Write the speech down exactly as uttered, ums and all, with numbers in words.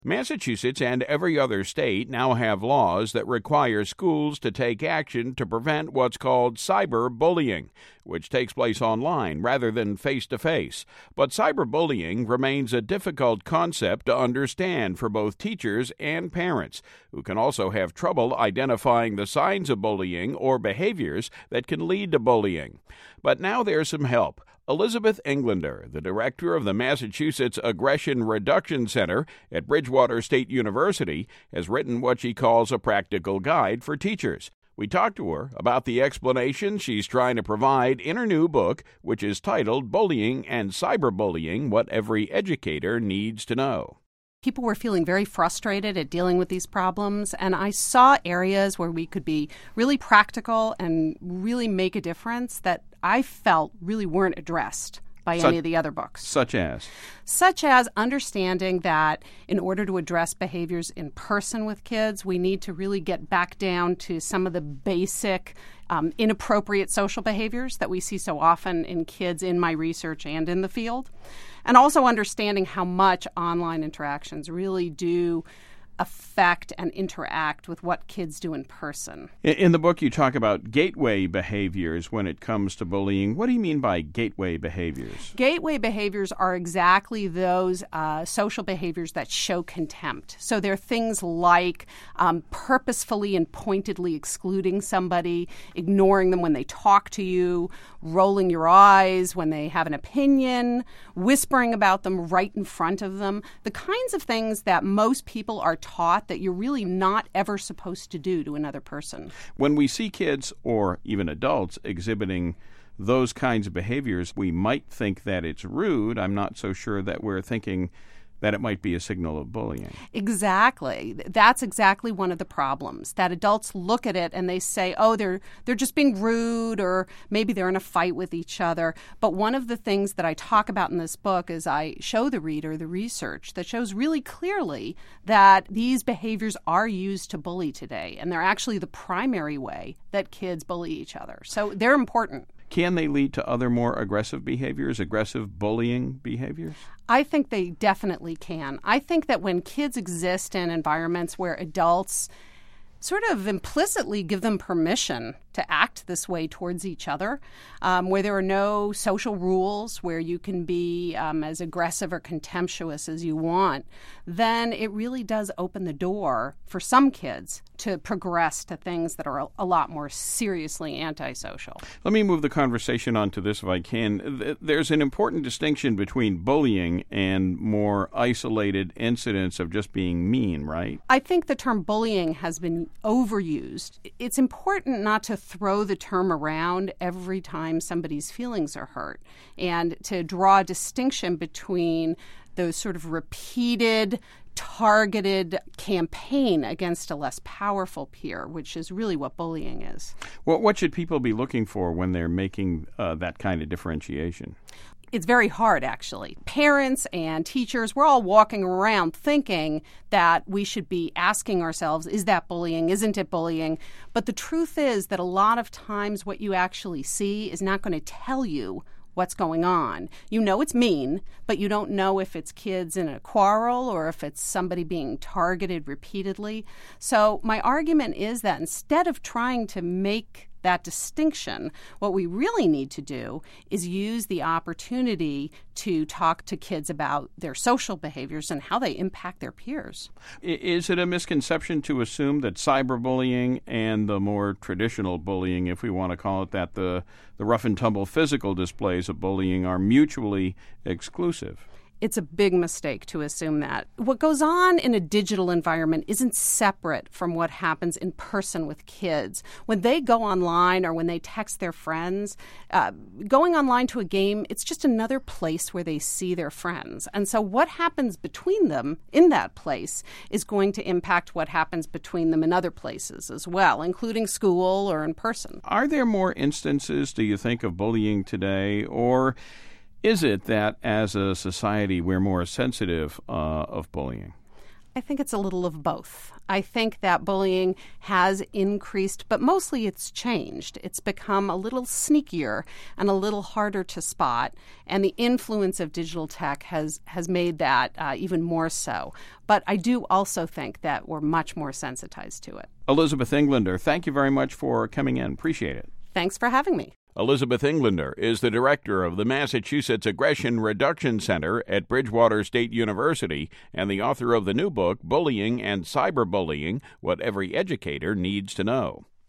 Massachusetts and every other state now have laws that require schools to take action to prevent what's called cyberbullying, which takes place online rather than face-to-face. But cyberbullying remains a difficult concept to understand for both teachers and parents, who can also have trouble identifying the signs of bullying or behaviors that can lead to bullying. But now there's some help. Elizabeth Englander, the director of the Massachusetts Aggression Reduction Center at Bridgewater State University, has written what she calls a practical guide for teachers. We talked to her about the explanation she's trying to provide in her new book, which is titled Bullying and Cyberbullying: What Every Educator Needs to Know. People were feeling very frustrated at dealing with these problems, and I saw areas where we could be really practical and really make a difference that I felt really weren't addressed by such, any of the other books. Such as? Such as understanding that in order to address behaviors in person with kids, we need to really get back down to some of the basic um, inappropriate social behaviors that we see so often in kids in my research and in the field. And also understanding how much online interactions really do affect and interact with what kids do in person. In the book, you talk about gateway behaviors when it comes to bullying. What do you mean by gateway behaviors? Gateway behaviors are exactly those uh, social behaviors that show contempt. So they're things like um, purposefully and pointedly excluding somebody, ignoring them when they talk to you, rolling your eyes when they have an opinion, whispering about them right in front of them, the kinds of things that most people are taught that you're really not ever supposed to do to another person. When we see kids or even adults exhibiting those kinds of behaviors, we might think that it's rude. I'm not so sure that we're thinking that it might be a signal of bullying. Exactly. That's exactly one of the problems, that adults look at it and they say, oh, they're they're just being rude, or maybe they're in a fight with each other. But one of the things that I talk about in this book is I show the reader the research that shows really clearly that these behaviors are used to bully today, and they're actually the primary way that kids bully each other. So they're important. Can they lead to other more aggressive behaviors, aggressive bullying behaviors? I think they definitely can. I think that when kids exist in environments where adults sort of implicitly give them permission to act this way towards each other, um, where there are no social rules, where you can be um, as aggressive or contemptuous as you want, then it really does open the door for some kids to progress to things that are a, a lot more seriously antisocial. Let me move the conversation on to this if I can. There's an important distinction between bullying and more isolated incidents of just being mean, right? I think the term bullying has been overused. It's important not to throw the term around every time somebody's feelings are hurt, and to draw a distinction between those sort of repeated, targeted campaign against a less powerful peer, which is really what bullying is. Well, what should people be looking for when they're making uh, that kind of differentiation? It's very hard, actually. Parents and teachers, we're all walking around thinking that we should be asking ourselves, is that bullying? Isn't it bullying? But the truth is that a lot of times what you actually see is not going to tell you what's going on. You know it's mean, but you don't know if it's kids in a quarrel or if it's somebody being targeted repeatedly. So my argument is that instead of trying to make that distinction, what we really need to do is use the opportunity to talk to kids about their social behaviors and how they impact their peers. Is it a misconception to assume that cyberbullying and the more traditional bullying, if we want to call it that, the, the rough and tumble physical displays of bullying are mutually exclusive? It's a big mistake to assume that. What goes on in a digital environment isn't separate from what happens in person with kids. When they go online or when they text their friends, uh, going online to a game, it's just another place where they see their friends. And so what happens between them in that place is going to impact what happens between them in other places as well, including school or in person. Are there more instances, do you think, of bullying today, or is it that as a society we're more sensitive uh, of bullying? I think it's a little of both. I think that bullying has increased, but mostly it's changed. It's become a little sneakier and a little harder to spot, and the influence of digital tech has, has made that uh, even more so. But I do also think that we're much more sensitized to it. Elizabeth Englander, thank you very much for coming in. Appreciate it. Thanks for having me. Elizabeth Englander is the director of the Massachusetts Aggression Reduction Center at Bridgewater State University and the author of the new book, Bullying and Cyberbullying, What Every Educator Needs to Know.